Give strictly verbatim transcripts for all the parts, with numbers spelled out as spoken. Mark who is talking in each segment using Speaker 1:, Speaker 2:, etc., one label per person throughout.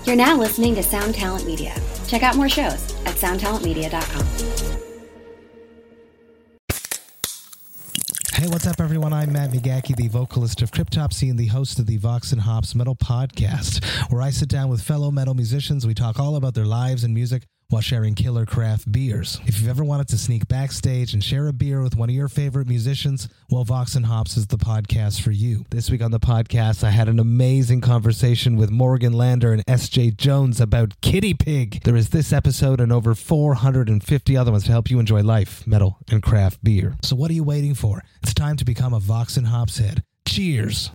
Speaker 1: You're now listening to Sound Talent Media. Check out more shows at sound talent media dot com.
Speaker 2: Hey, what's up, everyone? I'm Matt McGachy, the vocalist of Cryptopsy and the host of the Vox and Hops Metal Podcast, where I sit down with fellow metal musicians. We talk all about their lives and music while sharing killer craft beers. If you've ever wanted to sneak backstage and share a beer with one of your favorite musicians, well, Vox and Hops is the podcast for you. This week on the podcast, I had an amazing conversation with Morgan Lander and S J Jones about Kitty Pig. There is this episode and over four hundred fifty other ones to help you enjoy life, metal, and craft beer. So what are you waiting for? It's time to become a Vox and Hops head. Cheers!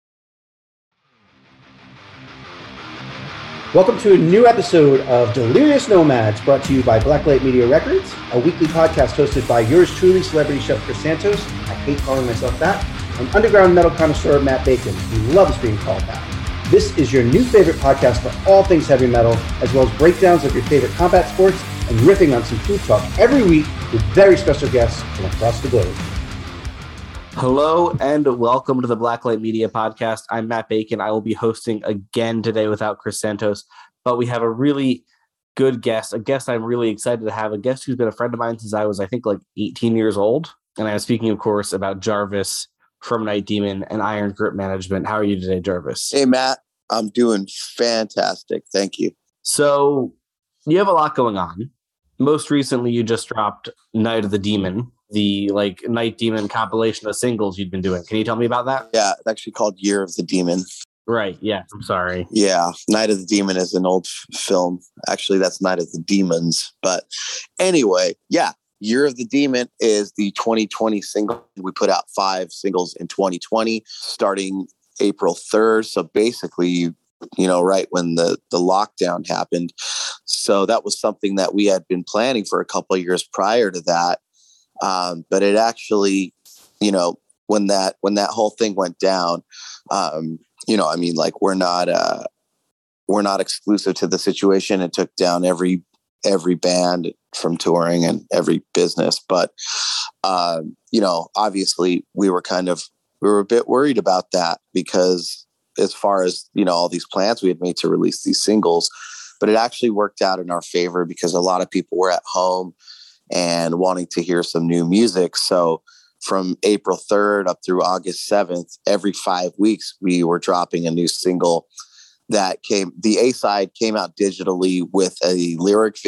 Speaker 3: Welcome to a new episode of Delirious Nomads, brought to you by Blacklight Media Records, a weekly podcast hosted by yours truly, celebrity chef Chris Santos. I hate calling myself that. And underground metal connoisseur Matt Bacon, who loves being called that. This is your new favorite podcast for all things heavy metal, as well as breakdowns of your favorite combat sports and riffing on some food talk every week with very special guests from across the globe.
Speaker 4: Hello and welcome to the Blacklight Media Podcast. I'm Matt Bacon. I will be hosting again today without Chris Santos, but we have a really good guest, a guest I'm really excited to have, a guest who's been a friend of mine since I was, I think, like eighteen years old. And I'm speaking, of course, about Jarvis from Night Demon and Iron Grip Management. How are you today, Jarvis?
Speaker 5: Hey, Matt. I'm doing fantastic. Thank you.
Speaker 4: So you have a lot going on. Most recently, you just dropped Night of the Demon, the like Night Demon compilation of singles you'd been doing. Can you tell me about that?
Speaker 5: Yeah, it's actually called Year of the Demon.
Speaker 4: Right. Yeah. I'm sorry.
Speaker 5: Yeah. Night of the Demon is an old f- film. Actually, that's Night of the Demons. But anyway, yeah. Year of the Demon is the twenty twenty single. We put out five singles in twenty twenty, starting April third. So basically, you know, right when the, the lockdown happened. So that was something that we had been planning for a couple of years prior to that. Um, but it actually, you know, when that when that whole thing went down, um, you know, I mean, like we're not uh, we're not exclusive to the situation. It took down every every band from touring and every business. But, um, you know, obviously we were kind of we were a bit worried about that because as far as, you know, all these plans we had made to release these singles, but it actually worked out in our favor because a lot of people were at home and wanting to hear some new music. So from April third up through August seventh, every five weeks, we were dropping a new single that came, the A-side came out digitally with a lyric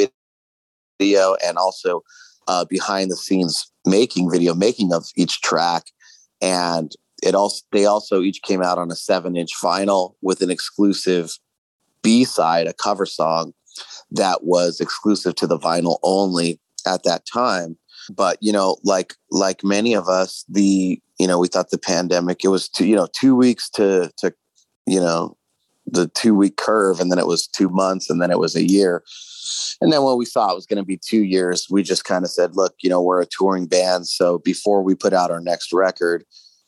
Speaker 5: video and also uh, behind the scenes making video, making of each track. And it also, they also each came out on a seven inch vinyl with an exclusive B-side, a cover song that was exclusive to the vinyl only at that time. But, you know, like, like many of us, the, you know, we thought the pandemic, it was two, you know, two weeks to, to, you know, the two week curve. And then it was two months and then it was a year. And then when we saw it was going to be two years, we just kind of said, look, you know, we're a touring band. So before we put out our next record,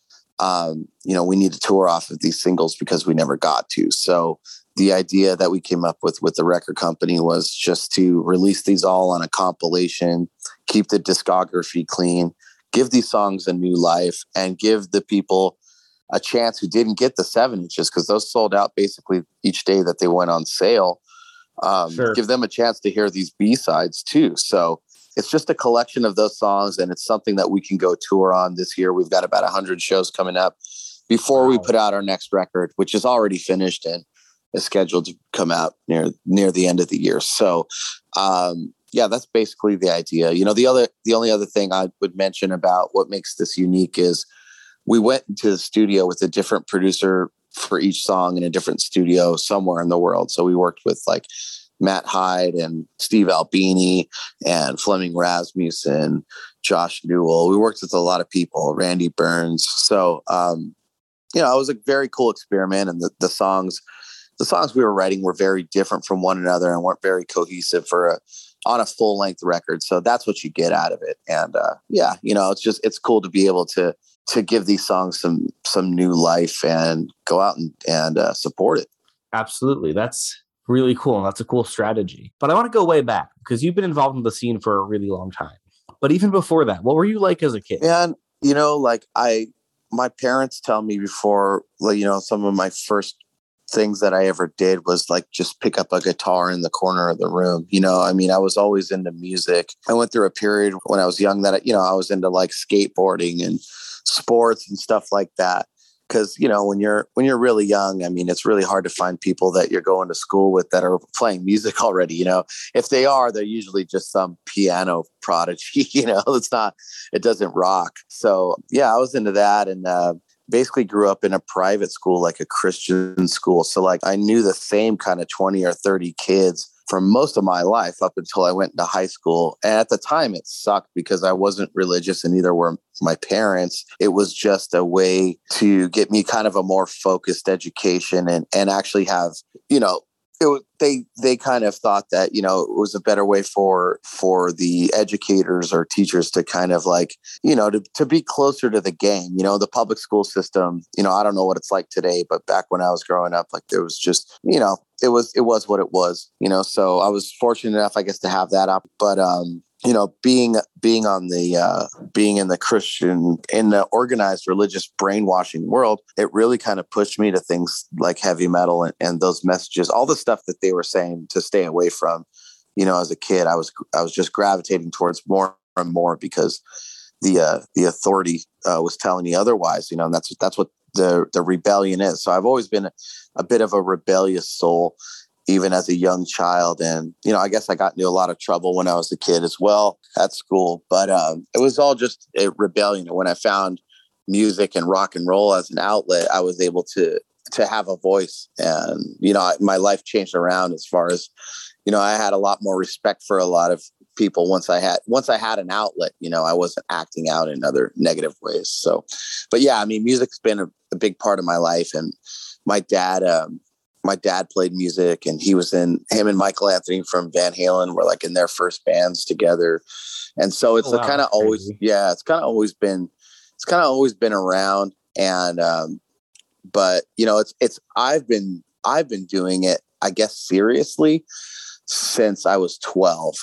Speaker 5: um, you know, we need to tour off of these singles because we never got to. So the idea that we came up with with the record company was just to release these all on a compilation, keep the discography clean, give these songs a new life, and give the people a chance who didn't get the seven inches, because those sold out basically each day that they went on sale. Um, sure. Give them a chance to hear these B-sides too. So it's just a collection of those songs, and it's something that we can go tour on this year. We've got about one hundred shows coming up before wow. we put out our next record, which is already finished and is scheduled to come out near near the end of the year. So, um, yeah, that's basically the idea. You know, the other the only other thing I would mention about what makes this unique is we went into the studio with a different producer for each song in a different studio somewhere in the world. So we worked with like Matt Hyde and Steve Albini and Fleming Rasmussen, Josh Newell. We worked with a lot of people, Randy Burns. So, um, you know, it was a very cool experiment, and the, the songs, the songs we were writing were very different from one another and weren't very cohesive for a, on a full length record. So that's what you get out of it. And, uh, yeah, you know, it's just, it's cool to be able to, to give these songs some, some new life and go out and, and, uh, support it.
Speaker 4: Absolutely. That's really cool. That's a cool strategy. But I want to go way back because you've been involved in the scene for a really long time. But even before that, what were you like as a kid?
Speaker 5: And, you know, like I, my parents tell me before, like, you know, some of my first things that I ever did was like just pick up a guitar in the corner of the room. You know, I mean, I was always into music. I went through a period when I was young that, you know, I was into like skateboarding and sports and stuff like that. Because, you know, when you're when you're really young, I mean, it's really hard to find people that you're going to school with that are playing music already. You know, if they are, they're usually just some piano prodigy. You know, it's not, it doesn't rock. So, yeah, I was into that and uh, basically grew up in a private school, like a Christian school. So, like, I knew the same kind of twenty or thirty kids for most of my life up until I went into high school. And at the time it sucked because I wasn't religious and neither were my parents. It was just a way to get me kind of a more focused education and, and actually have, you know, it was, they they kind of thought that, you know, it was a better way for for the educators or teachers to kind of like, you know, to, to be closer to the game. You know, the public school system, you know, I don't know what it's like today, but back when I was growing up, like there was just, you know, it was it was what it was, you know, so I was fortunate enough, I guess, to have that up. But, um, you know, being being on the uh, being in the Christian, in the organized religious brainwashing world, it really kind of pushed me to things like heavy metal and, and those messages, all the stuff that they were saying to stay away from. You know, as a kid, I was I was just gravitating towards more and more because the uh, the authority uh, was telling me otherwise. You know, and that's that's what the the rebellion is. So I've always been a, a bit of a rebellious soul, even as a young child. And, you know, I guess I got into a lot of trouble when I was a kid as well at school, but um, it was all just a rebellion. When I found music and rock and roll as an outlet, I was able to, to have a voice. And, you know, my life changed around as far as, you know, I had a lot more respect for a lot of people once I had, once I had an outlet. You know, I wasn't acting out in other negative ways. So, but yeah, I mean, music's been a, a big part of my life. And my dad, um, my dad played music and he was in, him and Michael Anthony from Van Halen were like in their first bands together. And so it's
Speaker 4: oh, wow,
Speaker 5: kind of always, crazy. yeah, it's kind of always been, it's kind of always been around. And, um, but you know, it's, it's, I've been, I've been doing it, I guess, seriously since I was twelve.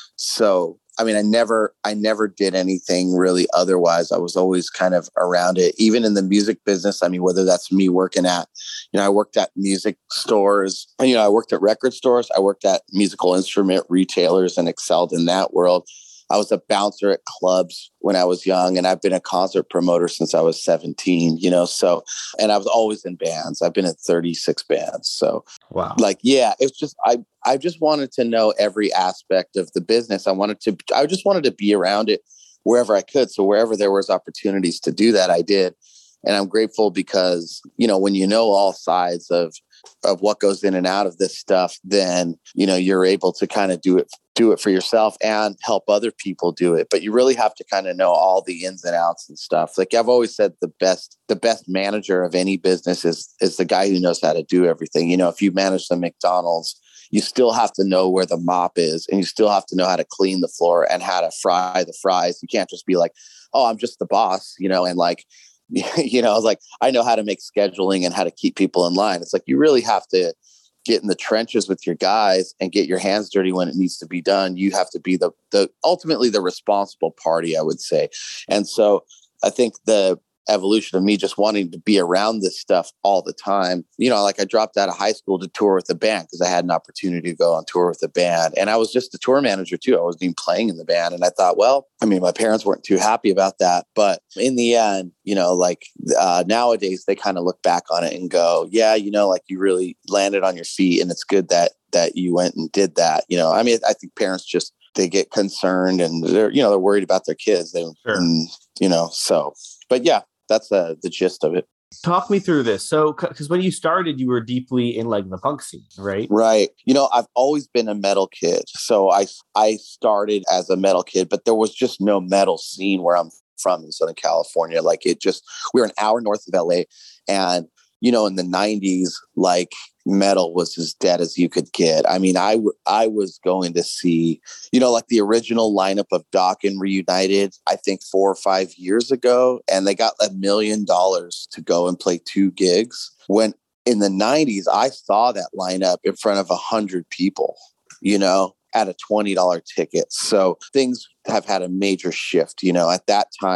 Speaker 5: So, I mean, I never, I never did anything really otherwise. I was always kind of around it, even in the music business. I mean, whether that's me working at, you know, I worked at music stores, you know, I worked at record stores. I worked at musical instrument retailers and excelled in that world. I was a bouncer at clubs when I was young, and I've been a concert promoter since I was seventeen, you know, so, and I was always in bands. I've been in thirty-six bands. So
Speaker 4: wow,
Speaker 5: like, yeah, it's just, I, I just wanted to know every aspect of the business. I wanted to, I just wanted to be around it wherever I could. So wherever there was opportunities to do that, I did. And I'm grateful because, you know, when you know all sides of, of what goes in and out of this stuff, then, you know, you're able to kind of do it, do it for yourself and help other people do it. But you really have to kind of know all the ins and outs and stuff. Like I've always said, the best, the best manager of any business is, is the guy who knows how to do everything. You know, if you manage the McDonald's, you still have to know where the mop is and you still have to know how to clean the floor and how to fry the fries. You can't just be like, oh, I'm just the boss, you know, and like, you know, like I know how to make scheduling and how to keep people in line. It's like, you really have to get in the trenches with your guys and get your hands dirty when it needs to be done. You have to be the, the ultimately the responsible party, I would say. And so I think the evolution of me just wanting to be around this stuff all the time, you know, like I dropped out of high school to tour with the band because I had an opportunity to go on tour with the band. And I was just the tour manager too. I wasn't even playing in the band. And I thought, well, I mean, my parents weren't too happy about that. But in the end, you know, like uh, nowadays they kind of look back on it and go, yeah, you know, like you really landed on your feet and it's good that, that you went and did that. You know, I mean, I think parents just, they get concerned and they're, you know, they're worried about their kids. They, sure. and, you know, so, but yeah, that's uh, the gist of it.
Speaker 4: Talk me through this. So, because when you started, you were deeply in like the punk scene, right?
Speaker 5: Right. You know, I've always been a metal kid. So I, I started as a metal kid, but there was just no metal scene where I'm from in Southern California. Like it just, we were an hour north of L A. And, you know, in the nineties, like metal was as dead as you could get. I mean, I, w- I was going to see, you know, like the original lineup of Dokken Reunited, I think four or five years ago, and they got a million dollars to go and play two gigs. When in the nineties, I saw that lineup in front of a hundred people, you know, at a twenty dollars ticket. So things have had a major shift, you know, at that time.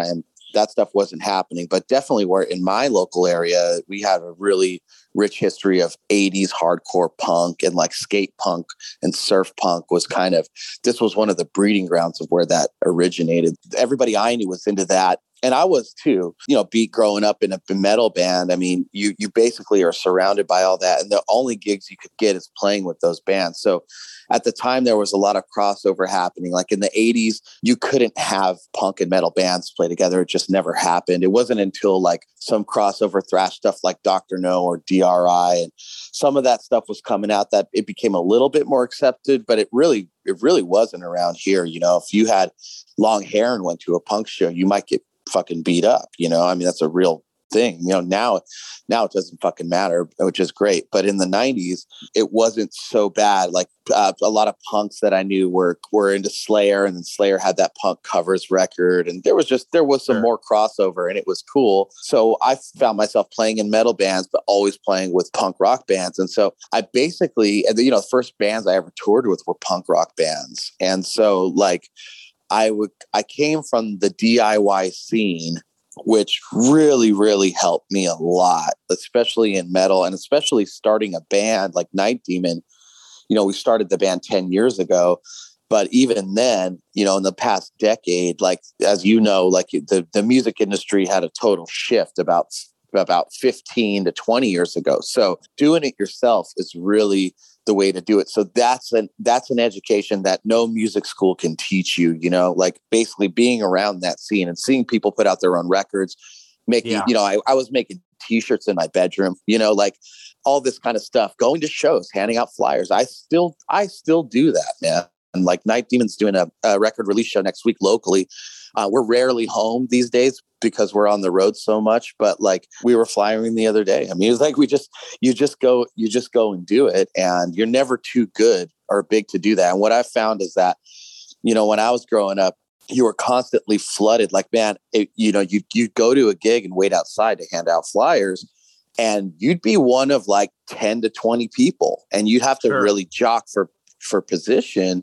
Speaker 5: that stuff wasn't happening. But definitely where in my local area, we have a really rich history of eighties hardcore punk, and like skate punk and surf punk was kind of, this was one of the breeding grounds of where that originated. Everybody I knew was into that. And I was too, you know, beat growing up in a metal band. I mean, you you basically are surrounded by all that. And the only gigs you could get is playing with those bands. So at the time, there was a lot of crossover happening. Like in the eighties, you couldn't have punk and metal bands play together. It just never happened. It wasn't until like some crossover thrash stuff like Doctor No or D R I and some of that stuff was coming out that it became a little bit more accepted, but it really, it really wasn't around here. You know, if you had long hair and went to a punk show, you might get fucking beat up. You know, I mean, that's a real thing. You know, now, now it doesn't fucking matter, which is great. But in the nineties, it wasn't so bad. Like uh, a lot of punks that I knew were were into Slayer, and then Slayer had that Punk Covers record, and there was just there was some sure. more crossover, and it was cool. So I found myself playing in metal bands, but always playing with punk rock bands. And so I basically, and the, you know, the first bands I ever toured with were punk rock bands, and so like I would I came from the D I Y scene, which really, really helped me a lot, especially in metal, and especially starting a band like Night Demon. You know, we started the band ten years ago, but even then, you know, in the past decade, like, as you know, like the, the music industry had a total shift about, about fifteen to twenty years ago. So doing it yourself is really the way to do it. So that's an, that's an education that no music school can teach you, you know, like basically being around that scene and seeing people put out their own records, making, yeah. you know, I, I was making t-shirts in my bedroom, you know, like all this kind of stuff, going to shows, handing out flyers. I still, I still do that, man. And like Night Demon's doing a, a record release show next week locally. Uh, we're rarely home these days because we're on the road so much, but like we were flying the other day. I mean, it's like we just, you just go, you just go and do it, and you're never too good or big to do that. And what I found is that, you know, when I was growing up, you were constantly flooded. Like, man, it, you know, you you'd go to a gig and wait outside to hand out flyers, and you'd be one of like ten to twenty people, and you'd have to sure. really jock for for position.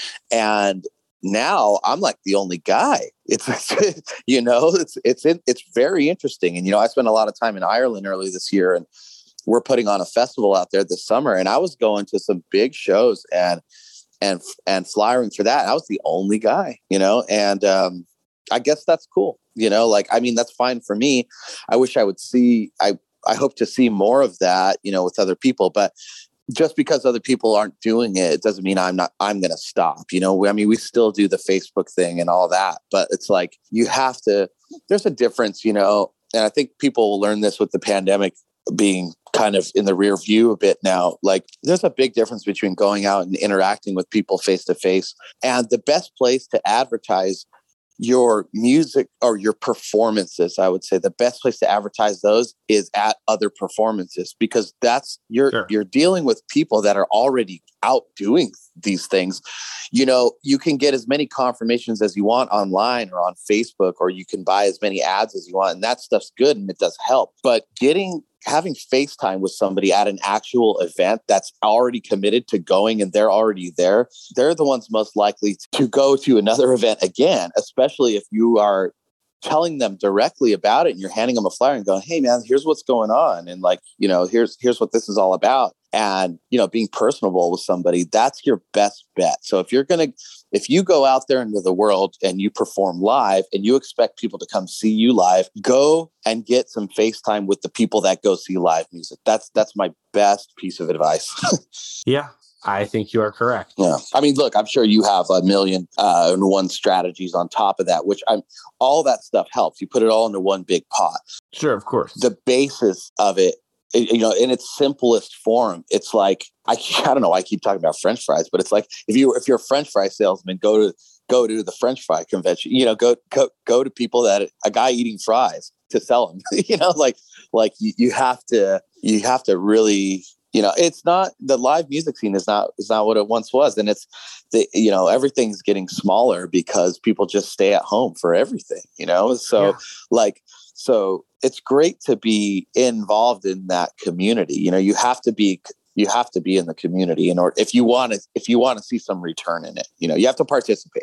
Speaker 5: And now I'm like the only guy. It's, you know, it's, it's, it's very interesting. And, you know, I spent a lot of time in Ireland early this year, and we're putting on a festival out there this summer. And I was going to some big shows and, and, and flying for that. I was the only guy, you know, and, um, I guess that's cool. You know, like, I mean, that's fine for me. I wish I would see, I, I hope to see more of that, you know, with other people, but just because other people aren't doing it, it doesn't mean I'm not, I'm going to stop. You know, I mean, we still do the Facebook thing and all that, but it's like, you have to, there's a difference, you know, and I think people will learn this with the pandemic being kind of in the rear view a bit now. Like, there's a big difference between going out and interacting with people face to face, and the best place to advertise your music or your performances, I would say the best place to advertise those is at other performances, because that's you're sure. you're dealing with people that are already out doing these things. You know, you can get as many confirmations as you want online or on Facebook, or you can buy as many ads as you want, and that stuff's good and it does help. But getting having FaceTime with somebody at an actual event that's already committed to going and they're already there, they're the ones most likely to go to another event again, especially if you are telling them directly about it and you're handing them a flyer and going, hey man, here's what's going on. And like, you know, here's, here's what this is all about. And, you know, being personable with somebody, that's your best bet. So if you're going to, if you go out there into the world and you perform live and you expect people to come see you live, go and get some FaceTime with the people that go see live music. That's, that's my best piece of advice.
Speaker 4: Yeah. I think you are correct.
Speaker 5: Yeah. I mean, look, I'm sure you have a million uh, and one strategies on top of that, which I'm all that stuff helps. You put it all into one big pot.
Speaker 4: Sure, of course. The
Speaker 5: basis of it, it, you know, in its simplest form, it's like, I, I don't know, I keep talking about French fries, but it's like, if you, if you're a French fry salesman, go to, go to the French fry convention, you know, go, go, go to people that a guy eating fries to sell them, you know, like, like you, you have to, you have to really, you know, it's not, the live music scene is not, is not what it once was. And it's the, you know, everything's getting smaller because people just stay at home for everything, you know? So yeah. like, so it's great to be involved in that community. You know, you have to be, you have to be in the community in order, if you want to, if you want to see some return in it, you know, you have to participate.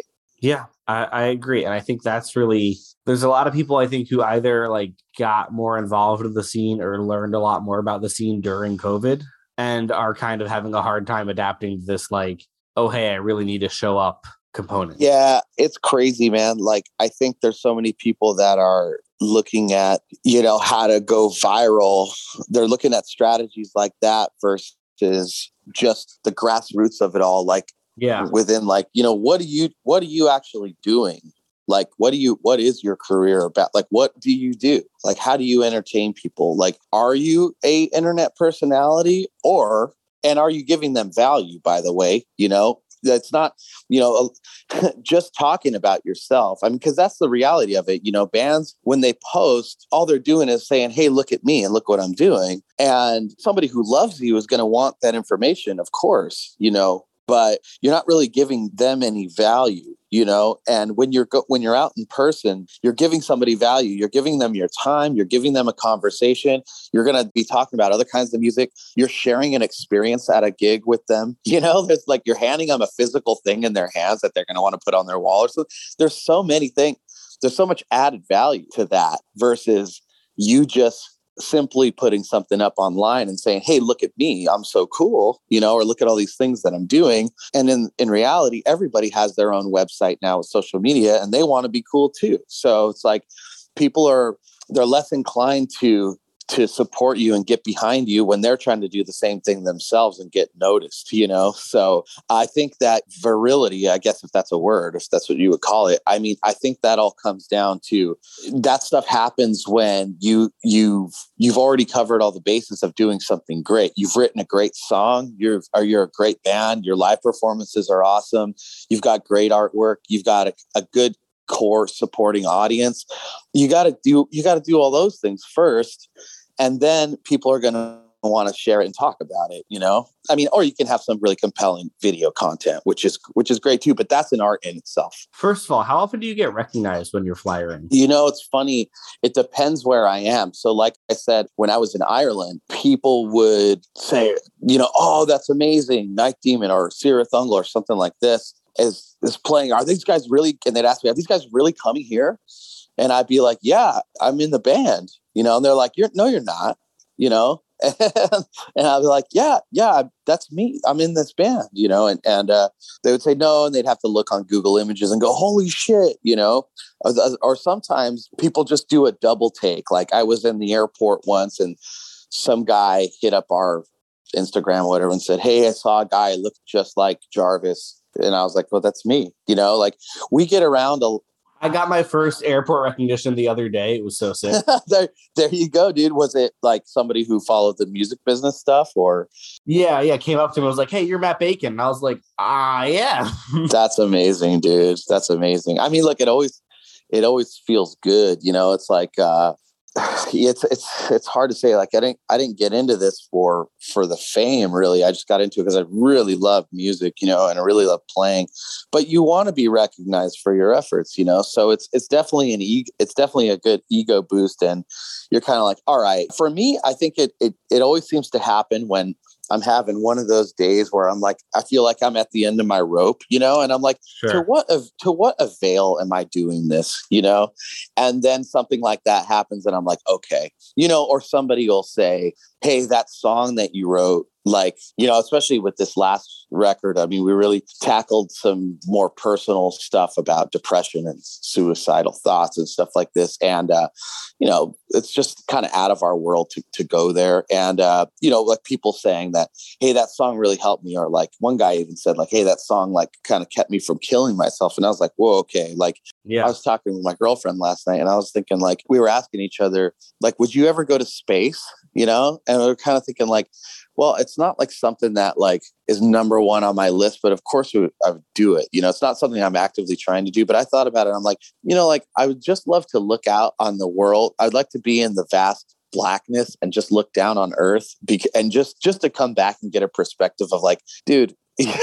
Speaker 4: Yeah, I, I agree. And I think that's really, there's a lot of people I think who either like got more involved with the scene or learned a lot more about the scene during COVID and are kind of having a hard time adapting to this, like, oh, hey, I really need to show up component.
Speaker 5: Yeah, it's crazy, man. Like, I think there's so many people that are looking at, you know, how to go viral. They're looking at strategies like that versus just the grassroots of it all. Like,
Speaker 4: yeah,
Speaker 5: within like, you know, what do you, what are you actually doing? Like, what do you, what is your career about? Like, what do you do? Like, how do you entertain people? Like, are you a internet personality or, and are you giving them value, by the way? You know, that's not, you know, just talking about yourself. I mean, because that's the reality of it. You know, bands, when they post, all they're doing is saying, hey, look at me and look what I'm doing. And somebody who loves you is going to want that information, of course, you know, but you're not really giving them any value, you know. And when you're go- when you're out in person, you're giving somebody value. You're giving them your time. You're giving them a conversation. You're going to be talking about other kinds of music. You're sharing an experience at a gig with them. You know, there's like you're handing them a physical thing in their hands that they're going to want to put on their wall. Or so there's so many things. There's so much added value to that versus you just simply putting something up online and saying, hey, look at me, I'm so cool, you know, or look at all these things that I'm doing. And in, in reality, everybody has their own website now with social media and they want to be cool too. So it's like people are, they're less inclined to to support you and get behind you when they're trying to do the same thing themselves and get noticed, you know? So I think that virility, I guess if that's a word, if that's what you would call it, I mean, I think that all comes down to that stuff happens when you, you've, you've already covered all the bases of doing something great. You've written a great song. You're, or you're a great band. Your live performances are awesome. You've got great artwork. You've got a, a good core supporting audience. You got to do, you got to do all those things first. And then people are going to want to share it and talk about it, you know? I mean, or you can have some really compelling video content, which is, which is great too, but that's an art in itself.
Speaker 4: First of all, how often do you get recognized when you're flyering?
Speaker 5: You know, it's funny. It depends where I am. So like I said, when I was in Ireland, people would say, you know, oh, that's amazing. Night Demon or Sira Thungle or something like this is, is playing. Are these guys really, and they'd ask me, are these guys really coming here? And I'd be like, yeah, I'm in the band, you know, and they're like, you're no, you're not, you know, and, and I'd be like, yeah, yeah, that's me. I'm in this band, you know, and, and uh, they would say no, and they'd have to look on Google Images and go, holy shit, you know, or, or sometimes people just do a double take. Like I was in the airport once and some guy hit up our Instagram or whatever and said, hey, I saw a guy look just like Jarvis. And I was like, well, that's me, you know, like we get around a
Speaker 4: I got my first airport recognition the other day. It was so sick.
Speaker 5: there, there you go, dude. Was it like somebody who followed the music business stuff or?
Speaker 4: Yeah, yeah. Came up to me. I was like, hey, you're Matt Bacon. And I was like, ah, yeah.
Speaker 5: That's amazing, dude. That's amazing. I mean, look, it always, it always feels good. You know, it's like, uh, it's, it's, it's hard to say. Like, I didn't, I didn't get into this for, for the fame, really. I just got into it because I really love music, you know, and I really love playing, but you want to be recognized for your efforts, you know? So it's, it's definitely an ego, it's definitely a good ego boost. And you're kind of like, all right, for me, I think it, it, it always seems to happen when I'm having one of those days where I'm like, I feel like I'm at the end of my rope, you know, and I'm like, sure. to what, of, to what avail am I doing this, you know? And then something like that happens and I'm like, okay, you know, or somebody will say, hey, that song that you wrote, like, you know, especially with this last record, I mean, we really tackled some more personal stuff about depression and suicidal thoughts and stuff like this. And, uh, you know, it's just kind of out of our world to, to go there. And, uh, you know, like people saying that, hey, that song really helped me. Or like one guy even said like, hey, that song like kind of kept me from killing myself. And I was like, whoa, okay. Like, yeah. I was talking with my girlfriend last night and I was thinking like, we were asking each other, like, would you ever go to space? You know? And we were kind of thinking like, well, it's not like something that like is number one on my list, but of course I would do it. You know, it's not something I'm actively trying to do, but I thought about it. I'm like, you know, like I would just love to look out on the world. I'd like to be in the vast blackness and just look down on Earth be- and just, just to come back and get a perspective of like, dude,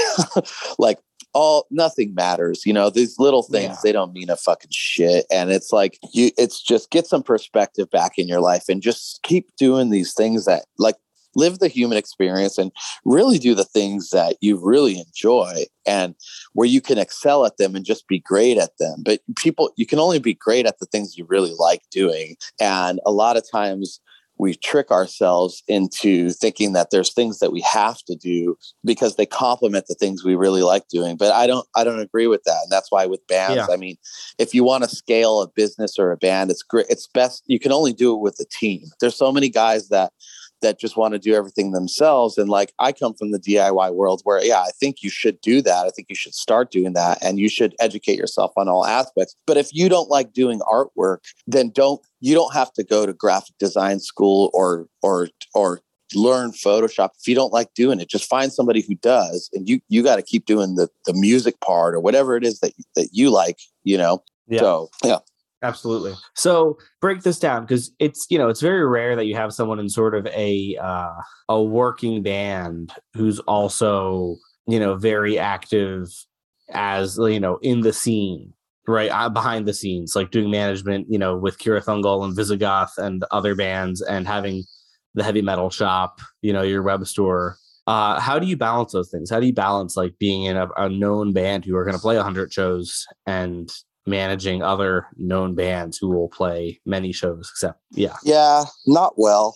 Speaker 5: like all, nothing matters. You know, these little things, yeah. They don't mean a fucking shit. And it's like, you, it's just get some perspective back in your life and just keep doing these things that like, live the human experience and really do the things that you really enjoy and where you can excel at them and just be great at them. But people, you can only be great at the things you really like doing. And a lot of times we trick ourselves into thinking that there's things that we have to do because they complement the things we really like doing. But I don't, I don't agree with that. And that's why with bands, yeah. I mean, if you want to scale a business or a band, it's great. It's best. You can only do it with a team. There's so many guys that, that just want to do everything themselves. And like, I come from the D I Y world where, yeah, I think you should do that. I think you should start doing that and you should educate yourself on all aspects. But if you don't like doing artwork, then don't, you don't have to go to graphic design school or, or, or learn Photoshop. If you don't like doing it, just find somebody who does. And you, you got to keep doing the, the music part or whatever it is that, that you like, you know?
Speaker 4: Yeah.
Speaker 5: So, yeah.
Speaker 4: Absolutely. So break this down because it's, you know, it's very rare that you have someone in sort of a uh, a working band who's also, you know, very active as, you know, in the scene, right? Uh, behind the scenes, like doing management, you know, with Kira Thungal and Visigoth and other bands and having the heavy metal shop, you know, your web store. Uh, how do you balance those things? How do you balance like being in a, a known band who are going to play one hundred shows and managing other known bands who will play many shows except yeah
Speaker 5: yeah not well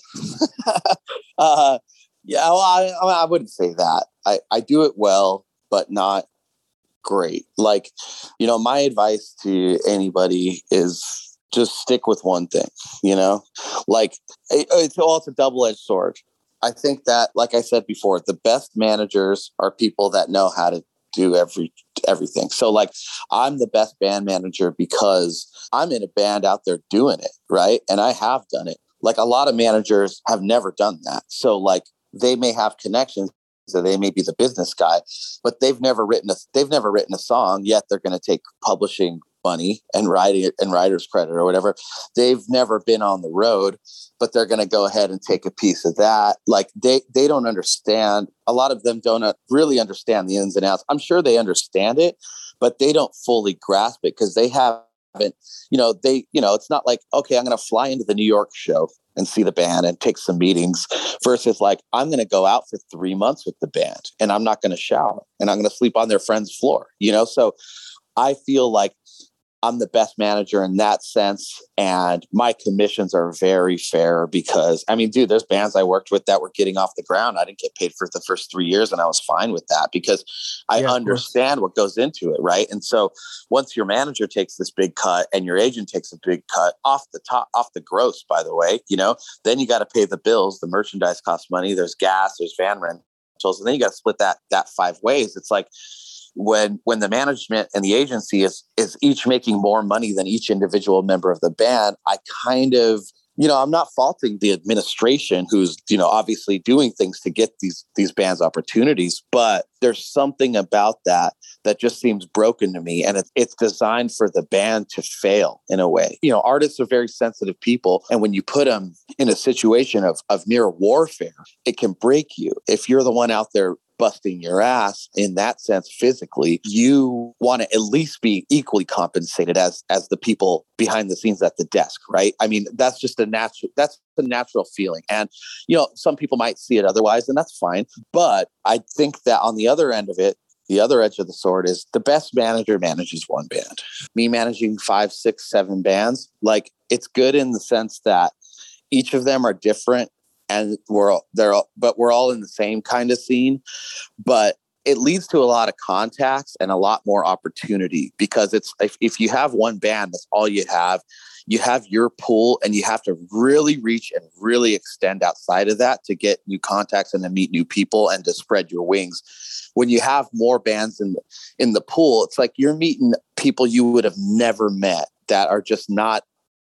Speaker 5: uh yeah well, I, I wouldn't say that I, I do it well but not great. Like, you know, my advice to anybody is just stick with one thing, you know, like it, it's all it's a double-edged sword. I think that, like I said before, the best managers are people that know how to do every everything. So like I'm the best band manager because I'm in a band out there doing it, right? And I have done it. Like a lot of managers have never done that. So like they may have connections, so they may be the business guy, but they've never written a they've never written a song yet. They're going to take publishing money and writing it and writer's credit or whatever. They've never been on the road, but they're going to go ahead and take a piece of that. Like they, they don't understand. A lot of them don't really understand the ins and outs. I'm sure they understand it, but they don't fully grasp it because they haven't, you know, they, you know, it's not like, okay, I'm going to fly into the New York show and see the band and take some meetings versus like, I'm going to go out for three months with the band and I'm not going to shower and I'm going to sleep on their friend's floor, you know? So I feel like I'm the best manager in that sense. And my commissions are very fair because, I mean, dude, there's bands I worked with that were getting off the ground. I didn't get paid for the first three years and I was fine with that because I yeah, understand what goes into it. Right. And so once your manager takes this big cut and your agent takes a big cut off the top, off the gross, by the way, you know, then you got to pay the bills. The merchandise costs money. There's gas, there's van rentals, and then you got to split that, that five ways. It's like, when when the management and the agency is is each making more money than each individual member of the band, I kind of, you know, I'm not faulting the administration who's, you know, obviously doing things to get these these bands opportunities, but there's something about that that just seems broken to me. And it, it's designed for the band to fail in a way. You know, artists are very sensitive people. And when you put them in a situation of, of near warfare, it can break you. If you're the one out there busting your ass in that sense physically, you want to at least be equally compensated as as the people behind the scenes at the desk, right? I mean, that's just a natural that's a natural feeling. And you know, some people might see it otherwise, and that's fine. But I think that on the other end of it, the other edge of the sword is the best manager manages one band. Me managing five, six, seven bands, like it's good in the sense that each of them are different. And we're all they're all, but we're all in the same kind of scene, but it leads to a lot of contacts and a lot more opportunity because it's, if, if you have one band, that's all you have, you have your pool and you have to really reach and really extend outside of that to get new contacts and to meet new people and to spread your wings. When you have more bands in the, in the pool, it's like you're meeting people you would have never met that are just not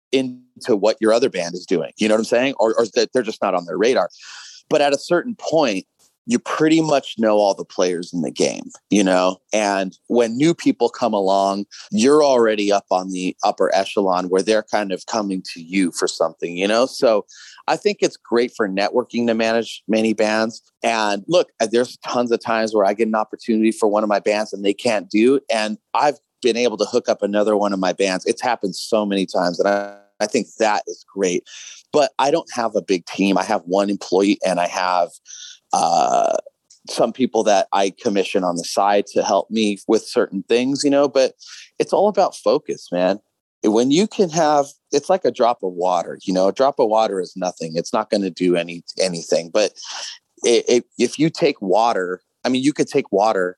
Speaker 5: into what your other band is doing. You know what I'm saying? Or, or that they're just not on their radar. But at a certain point, you pretty much know all the players in the game, you know? And when new people come along, you're already up on the upper echelon where they're kind of coming to you for something, you know? So I think it's great for networking to manage many bands. And look, there's tons of times where I get an opportunity for one of my bands and they can't do. And I've been able to hook up another one of my bands. It's happened so many times. And I I I think that is great. But I don't have a big team. I have one employee, and I have uh, some people that I commission on the side to help me with certain things, you know, but it's all about focus, man. When you can have, it's like a drop of water, you know, a drop of water is nothing. It's not going to do any anything. But it, it, if you take water, I mean, you could take water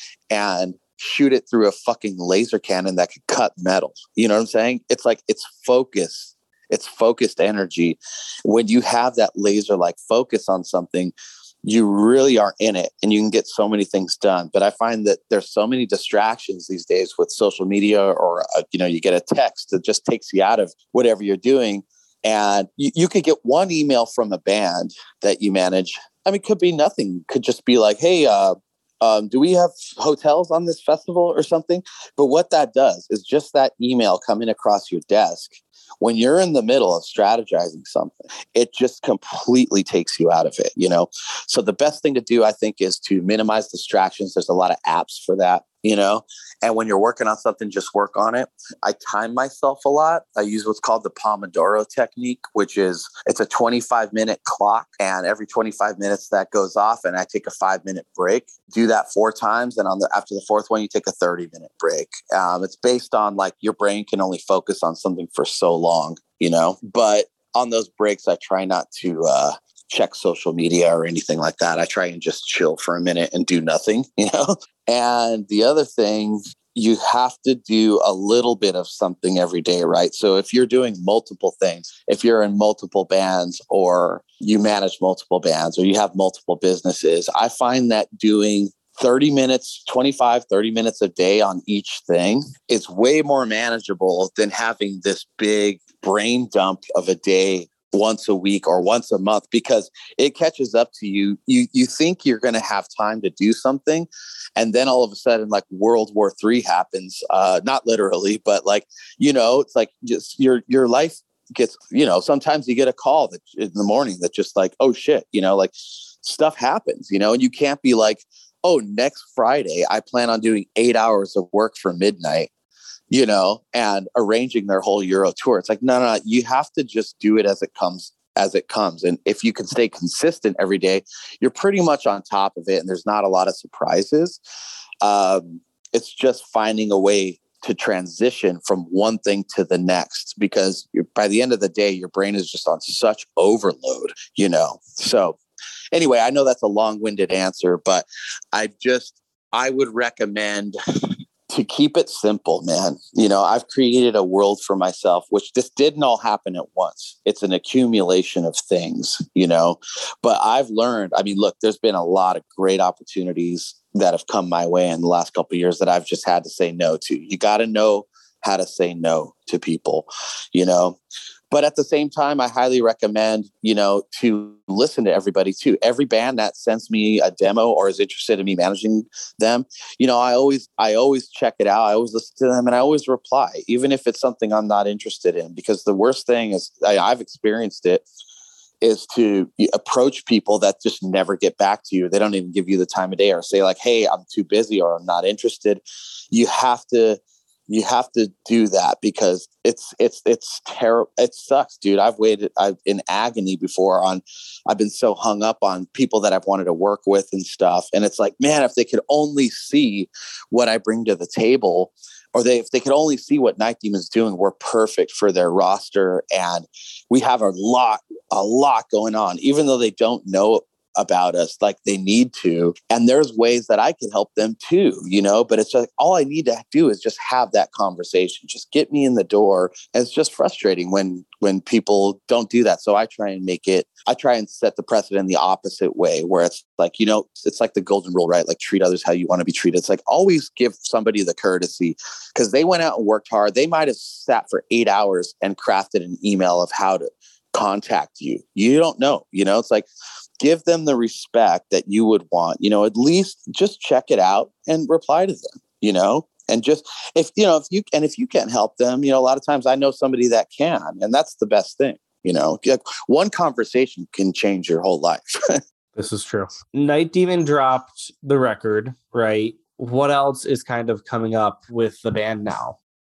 Speaker 5: and shoot it through a fucking laser cannon that could cut metal. You know what I'm saying? It's like, it's focus. It's focused energy. When you have that laser like focus on something, you really are in it and you can get so many things done. But I find that there's so many distractions these days with social media, or, uh, you know, you get a text that just takes you out of whatever you're doing. And you, you could get one email from a band that you manage. I mean, it could be nothing. It could just be like, hey, uh, um, do we have hotels on this festival or something? But what that does is just that email coming across your desk. When you're in the middle of strategizing something, it just completely takes you out of it, you know? So the best thing to do, I think, is to minimize distractions. There's a lot of apps for that, you know? And when you're working on something, just work on it. I time myself a lot. I use what's called the Pomodoro technique, which is, it's a twenty-five minute clock. And every twenty-five minutes that goes off and I take a five minute break. Do that four times. And on the, after the fourth one, you take a thirty minute break. Um, it's based on like your brain can only focus on something for so long, you know, but on those breaks, I try not to, uh, check social media or anything like that. I try and just chill for a minute and do nothing, you know? And the other thing, you have to do a little bit of something every day, right? So if you're doing multiple things, if you're in multiple bands or you manage multiple bands or you have multiple businesses, I find that doing thirty minutes, twenty-five, thirty minutes a day on each thing is way more manageable than having this big brain dump of a day once a week or once a month, because it catches up to you. You you think you're going to have time to do something, and then all of a sudden, like World War Three happens. Uh, not literally, but like, you know, it's like just your your life gets. You know, sometimes you get a call that in the morning that just like, oh shit, you know, like stuff happens. You know, and you can't be like, oh, next Friday I plan on doing eight hours of work for midnight, you know, and arranging their whole Euro tour. It's like, no, no, no, you have to just do it as it comes, as it comes. And if you can stay consistent every day, you're pretty much on top of it. And there's not a lot of surprises. Um, it's just finding a way to transition from one thing to the next, because by the end of the day, your brain is just on such overload, you know? So anyway, I know that's a long-winded answer, but I just, I would recommend to keep it simple, man. You know, I've created a world for myself, which this didn't all happen at once. It's an accumulation of things, you know, but I've learned, I mean, look, there's been a lot of great opportunities that have come my way in the last couple of years that I've just had to say no to. You got to know how to say no to people, you know. But at the same time, I highly recommend, you know, to listen to everybody too. Every band that sends me a demo or is interested in me managing them, you know, I always, I always check it out. I always listen to them and I always reply, even if it's something I'm not interested in. Because the worst thing is, I, I've experienced it, is to approach people that just never get back to you. They don't even give you the time of day or say like, hey, I'm too busy or I'm not interested. You have to, You have to do that, because it's, it's, it's terrible. It sucks, dude. I've waited, I've in agony before on, I've been so hung up on people that I've wanted to work with and stuff. And it's like, man, if they could only see what I bring to the table, or they, if they could only see what Night Demon's doing, we're perfect for their roster. And we have a lot, a lot going on, even though they don't know about us like they need to. And there's ways that I can help them too, you know, but it's like, all I need to do is just have that conversation, just get me in the door. And it's just frustrating when, when people don't do that. So I try and make it, I try and set the precedent the opposite way, where it's like, you know, it's like the golden rule, right? Like treat others how you want to be treated. It's like, always give somebody the courtesy, because they went out and worked hard. They might've sat for eight hours and crafted an email of how to contact you. You don't know, you know, it's like, give them the respect that you would want, you know, at least just check it out and reply to them, you know, and just, if, you know, if you, and if you can't help them, you know, a lot of times I know somebody that can, and that's the best thing, you know, one conversation can change your whole life.
Speaker 4: This is true. Night Demon dropped the record, right? What else is kind of coming up with the band now?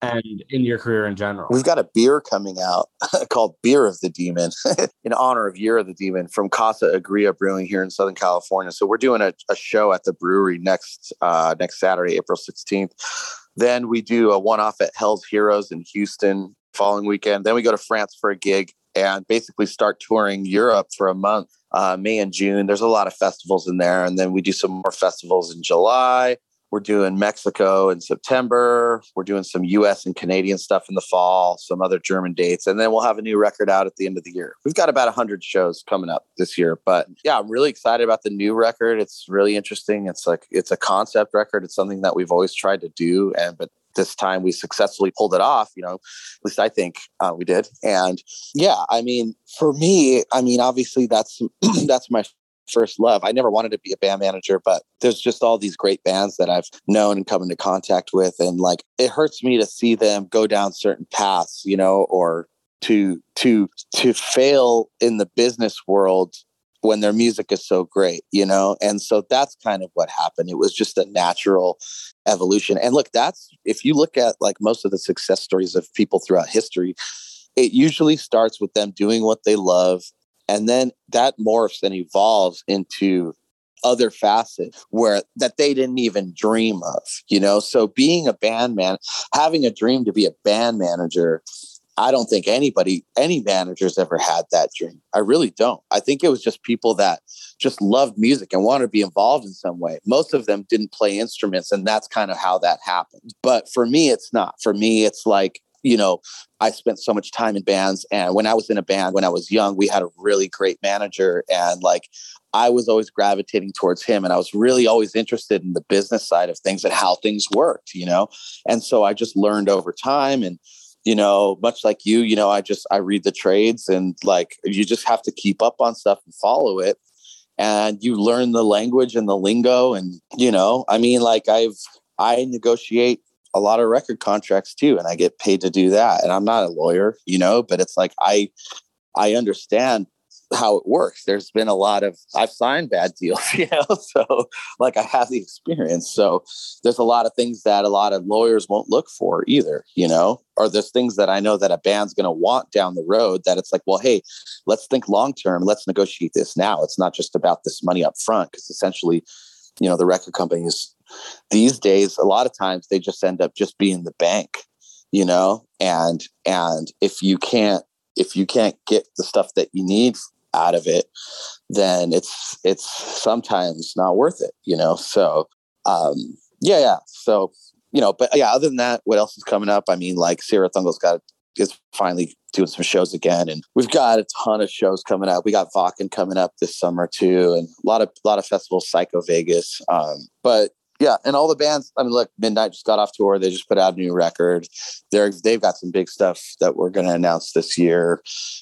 Speaker 4: and in your career in general?
Speaker 5: We've got a beer coming out called Beer of the Demon in honor of Year of the Demon from Casa Agria Brewing here in Southern California. So we're doing a, a show at the brewery next uh, next Saturday, April sixteenth. Then we do a one-off at Hell's Heroes in Houston following weekend. Then we go to France for a gig and basically start touring Europe for a month, uh, May and June. There's a lot of festivals in there. And then we do some more festivals in July. We're doing Mexico in September. We're doing some U S and Canadian stuff in the fall, some other German dates. And then we'll have a new record out at the end of the year. We've got about one hundred shows coming up this year. But yeah, I'm really excited about the new record. It's really interesting. It's like, it's a concept record. It's something that we've always tried to do. And, but this time we successfully pulled it off, you know, at least I think uh, we did. And yeah, I mean, for me, I mean, obviously that's, that's my first love. I never wanted to be a band manager, but there's just all these great bands that I've known and come into contact with. And like, it hurts me to see them go down certain paths, you know, or to, to, to fail in the business world when their music is so great, you know? And so that's kind of what happened. It was just a natural evolution. And look, that's, if you look at like most of the success stories of people throughout history, it usually starts with them doing what they love. And then that morphs and evolves into other facets where that they didn't even dream of, you know? So being a band man, having a dream to be a band manager, I don't think anybody, any managers ever had that dream. I really don't. I think it was just people that just loved music and wanted to be involved in some way. Most of them didn't play instruments, and that's kind of how that happened. But for me, it's not. For me, it's like, you know, I spent so much time in bands, and when I was in a band, when I was young, we had a really great manager, and like, I was always gravitating towards him, and I was really always interested in the business side of things and how things worked, you know? And so I just learned over time, and you know, much like you, you know, I just, I read the trades, and like, you just have to keep up on stuff and follow it. And you learn the language and the lingo. And, you know, I mean, like I've, I negotiate a lot of record contracts too, and I get paid to do that. And I'm not a lawyer, you know, but it's like, I, I understand how it works. There's been a lot of, I've signed bad deals, you know, so like I have the experience. So there's a lot of things that a lot of lawyers won't look for either, you know, or there's things that I know that a band's going to want down the road that it's like, well, hey, let's think long-term. Let's negotiate this now. It's not just about this money up front, because essentially, you know, the record companies these days, a lot of times they just end up just being the bank, you know, and, and if you can't, if you can't get the stuff that you need out of it, then it's it's sometimes not worth it, you know. So um yeah yeah so you know, but yeah, other than that, what else is coming up? I mean, like Sarah Thungel's got is finally doing some shows again, and we've got a ton of shows coming up. We got Vakken coming up this summer too, and a lot of a lot of festivals, Psycho Vegas, um but yeah, and all the bands, I mean, look, Midnight just got off tour. They just put out a new record. They're, they've got some big stuff that we're going to announce this year.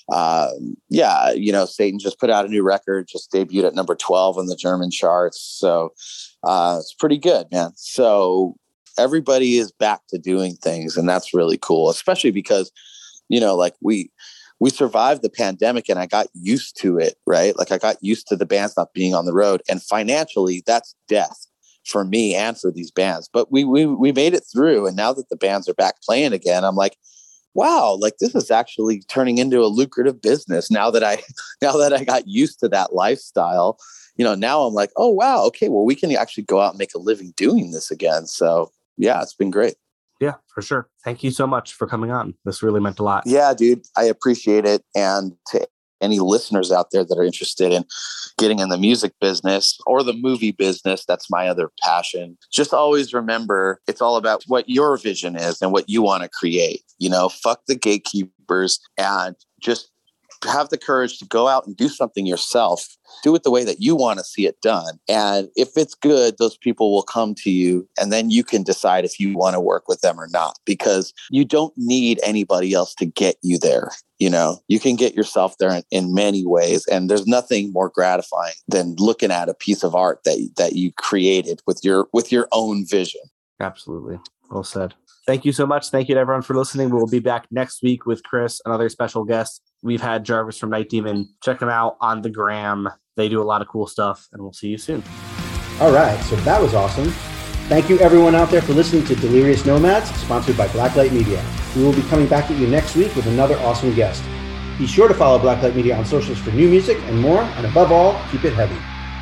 Speaker 5: Um, yeah, you know, Satan just put out a new record, just debuted at number twelve on the German charts. So uh, it's pretty good, man. So everybody is back to doing things, and that's really cool, especially because, you know, like we, we survived the pandemic and I got used to it, right? Like I got used to the bands not being on the road, and financially that's death for me and for these bands. But we, we, we made it through. And now that the bands are back playing again, I'm like, wow, like this is actually turning into a lucrative business now that I, now that I got used to that lifestyle, you know, now I'm like, oh, wow. Okay. Well, we can actually go out and make a living doing this again. So yeah, it's been great.
Speaker 4: Yeah, for sure. Thank you so much for coming on. This really meant a lot.
Speaker 5: Yeah, dude, I appreciate it. And to any listeners out there that are interested in getting in the music business or the movie business, that's my other passion. Just always remember, it's all about what your vision is and what you want to create. You know, fuck the gatekeepers, and just have the courage to go out and do something yourself. Do it the way that you want to see it done. And if it's good, those people will come to you, and then you can decide if you want to work with them or not, because you don't need anybody else to get you there. You know, you can get yourself there in, in many ways. And there's nothing more gratifying than looking at a piece of art that, that you created with your, with your own vision.
Speaker 4: Absolutely. Well said. Thank you so much. Thank you to everyone for listening. We'll be back next week with Chris, another special guest. We've had Jarvis from Night Demon. Check them out on the gram. They do a lot of cool stuff, and we'll see you soon.
Speaker 3: All right. So that was awesome. Thank you everyone out there for listening to Delirious Nomads, sponsored by Blacklight Media. We will be coming back at you next week with another awesome guest. Be sure to follow Blacklight Media on socials for new music and more, and above all, keep it heavy.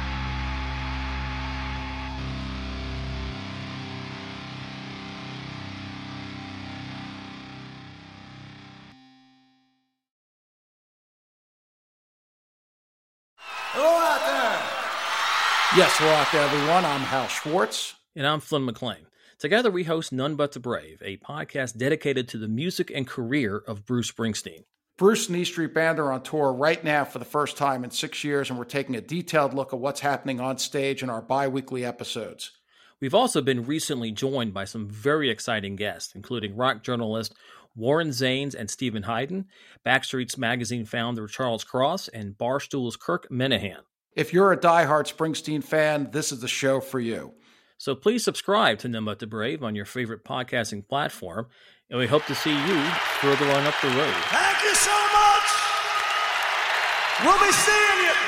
Speaker 6: Hello out there! Yes, hello out there, everyone. I'm Hal Schwartz.
Speaker 7: And I'm Flynn McLean. Together we host None But the Brave, a podcast dedicated to the music and career of Bruce Springsteen.
Speaker 6: Bruce and E Street Band are on tour right now for the first time in six years, and we're taking a detailed look at what's happening on stage in our bi-weekly episodes.
Speaker 7: We've also been recently joined by some very exciting guests, including rock journalist Warren Zanes and Stephen Hyden, Backstreet's Magazine founder Charles Cross, and Barstool's Kirk Minahan.
Speaker 6: If you're a diehard Springsteen fan, this is the show for you.
Speaker 7: So please subscribe to None But the Brave on your favorite podcasting platform, and we hope to see you further on up the road.
Speaker 6: Thank you so much! We'll be seeing you!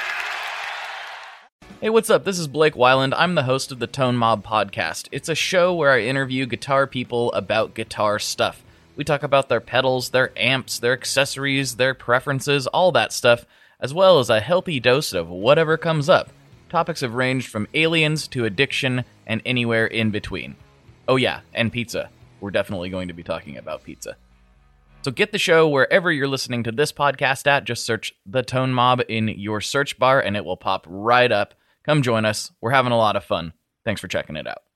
Speaker 8: Hey, what's up? This is Blake Weiland. I'm the host of the Tone Mob Podcast. It's a show where I interview guitar people about guitar stuff. We talk about their pedals, their amps, their accessories, their preferences, all that stuff, as well as a healthy dose of whatever comes up. Topics have ranged from aliens to addiction and anywhere in between. Oh yeah, and pizza. We're definitely going to be talking about pizza. So get the show wherever you're listening to this podcast at. Just search The Tone Mob in your search bar and it will pop right up. Come join us. We're having a lot of fun. Thanks for checking it out.